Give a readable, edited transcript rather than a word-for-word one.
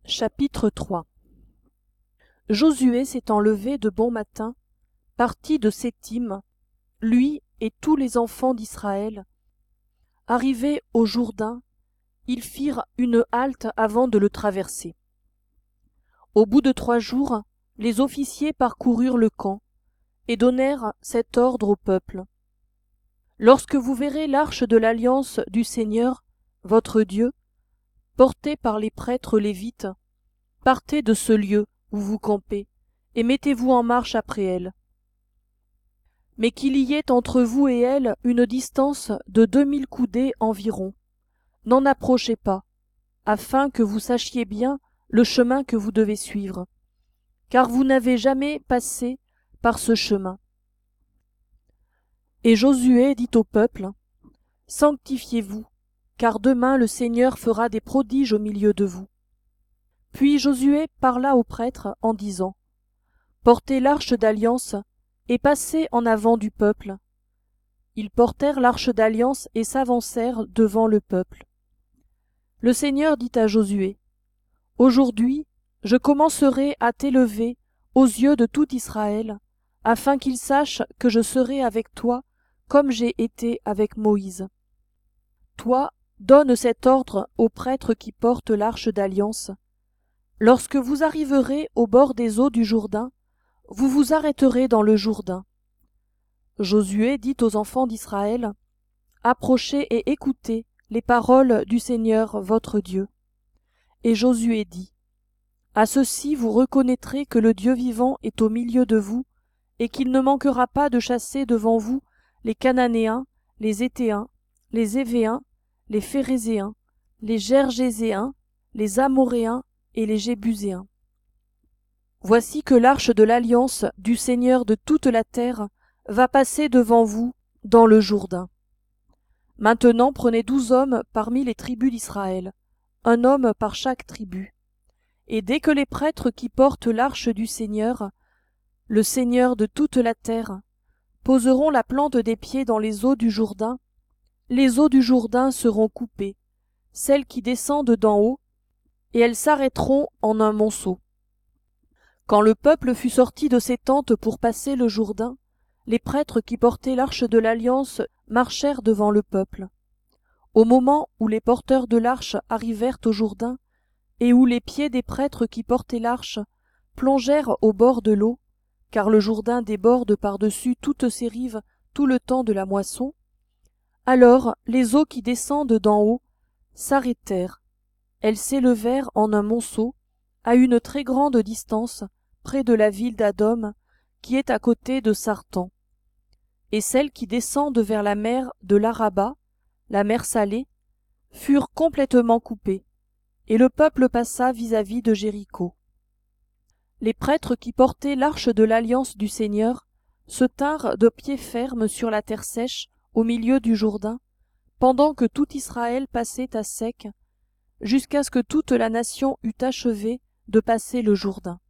Chapitre 3. Josué s'étant levé de bon matin, partit de Sétim, lui et tous les enfants d'Israël. Arrivés au Jourdain, ils firent une halte avant de le traverser. Au bout de 3 jours, les officiers parcoururent le camp et donnèrent cet ordre au peuple. Lorsque vous verrez l'arche de l'alliance du Seigneur, votre Dieu, portée par les prêtres lévites, partez de ce lieu où vous campez, et mettez-vous en marche après elle. Mais qu'il y ait entre vous et elle une distance de 2000 coudées environ. N'en approchez pas, afin que vous sachiez bien le chemin que vous devez suivre, car vous n'avez jamais passé par ce chemin. Et Josué dit au peuple, « Sanctifiez-vous, car demain le Seigneur fera des prodiges au milieu de vous. » Puis Josué parla aux prêtres en disant, « Portez l'arche d'alliance et passez en avant du peuple. » Ils portèrent l'arche d'alliance et s'avancèrent devant le peuple. Le Seigneur dit à Josué, « Aujourd'hui, je commencerai à t'élever aux yeux de tout Israël, afin qu'ils sachent que je serai avec toi comme j'ai été avec Moïse. Toi, donne cet ordre aux prêtres qui portent l'arche d'alliance. Lorsque vous arriverez au bord des eaux du Jourdain, vous vous arrêterez dans le Jourdain. » Josué dit aux enfants d'Israël, « Approchez et écoutez les paroles du Seigneur votre Dieu. » Et Josué dit, « À ceci vous reconnaîtrez que le Dieu vivant est au milieu de vous, et qu'il ne manquera pas de chasser devant vous les Cananéens, les Héthéens, les Évéens, les Phérézéens, les Gergéséens, les Amoréens et les Jébuséens. Voici que l'arche de l'alliance du Seigneur de toute la terre va passer devant vous dans le Jourdain. Maintenant prenez 12 hommes parmi les tribus d'Israël, un homme par chaque tribu. Et dès que les prêtres qui portent l'arche du Seigneur, le Seigneur de toute la terre, poseront la plante des pieds dans les eaux du Jourdain, les eaux du Jourdain seront coupées, celles qui descendent d'en haut, et elles s'arrêteront en un monceau. Quand le peuple fut sorti de ses tentes pour passer le Jourdain, les prêtres qui portaient l'arche de l'alliance marchèrent devant le peuple. Au moment où les porteurs de l'arche arrivèrent au Jourdain, et où les pieds des prêtres qui portaient l'arche plongèrent au bord de l'eau, car le Jourdain déborde par-dessus toutes ses rives tout le temps de la moisson, alors les eaux qui descendent d'en haut s'arrêtèrent. Elles s'élevèrent en un monceau, à une très grande distance, près de la ville d'Adom, qui est à côté de Sartan. Et celles qui descendent vers la mer de l'Araba, la mer Salée, furent complètement coupées, et le peuple passa vis-à-vis de Jéricho. Les prêtres qui portaient l'arche de l'alliance du Seigneur se tinrent de pied ferme sur la terre sèche au milieu du Jourdain, pendant que tout Israël passait à sec, jusqu'à ce que toute la nation eût achevé de passer le Jourdain.